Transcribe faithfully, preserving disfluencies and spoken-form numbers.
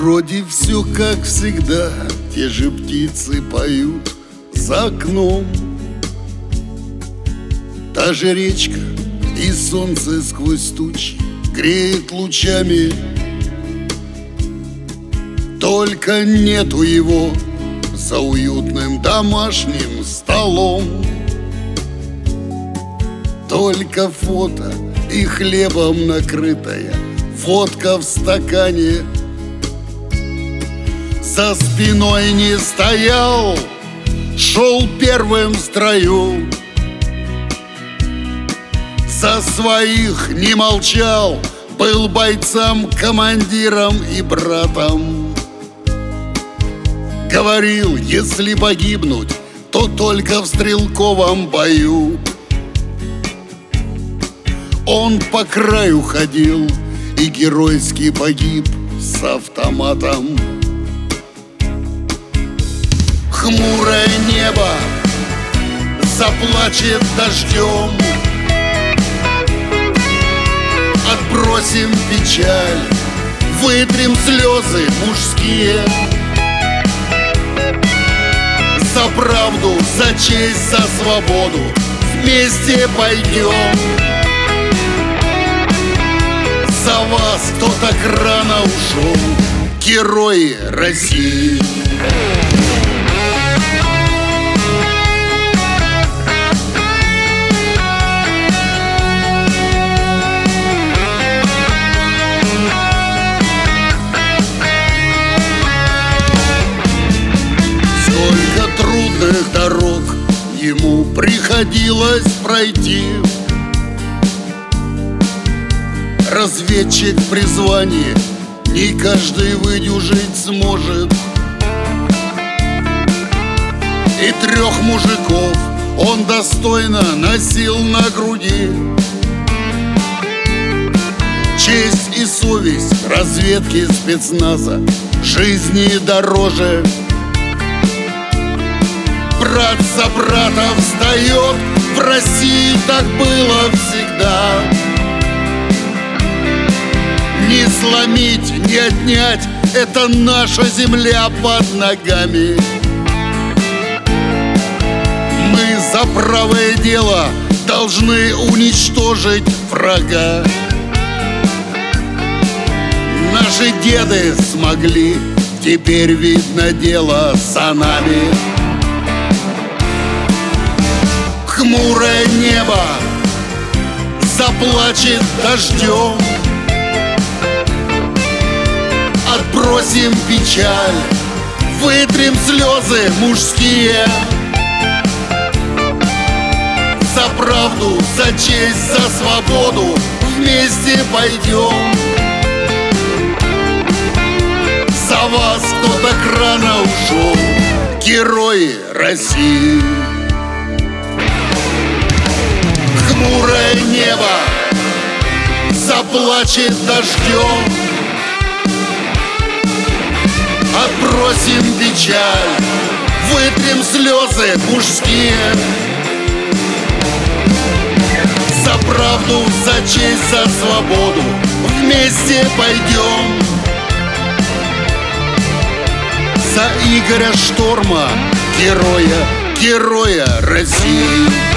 Вроде все как всегда, те же птицы поют за окном. Та же речка и солнце сквозь тучи греет лучами. Только нету его за уютным домашним столом. Только фото и хлебом накрытая водка в стакане. За спиной не стоял, шел первым в строю. За своих не молчал, был бойцом, командиром и братом. Говорил, если погибнуть, то только в стрелковом бою. Он по краю ходил и геройски погиб с автоматом. Хмурое небо заплачет дождем. Отбросим печаль, вытрем слезы мужские. За правду, за честь, за свободу вместе пойдем. За вас, кто так рано ушел, герои России. Трудных дорог ему приходилось пройти. Разведчик при звании не каждый выдержать сможет. И трех мужиков он достойно носил на груди. Честь и совесть разведки спецназа жизни дороже. Брат за брата встает, в России так было всегда. Не сломить, не отнять, это наша земля под ногами. Мы за правое дело должны уничтожить врага. Наши деды смогли, теперь видно дело за нами. Хмурое небо заплачет дождем. Отбросим печаль, вытрем слезы мужские. За правду, за честь, за свободу вместе пойдем. За вас, кто так рано ушел, герои России. Хмурое небо заплачет дождем. Отбросим печаль, вытрем слезы мужские. За правду, за честь, за свободу вместе пойдем. За Игоря Шторма, героя, героя России.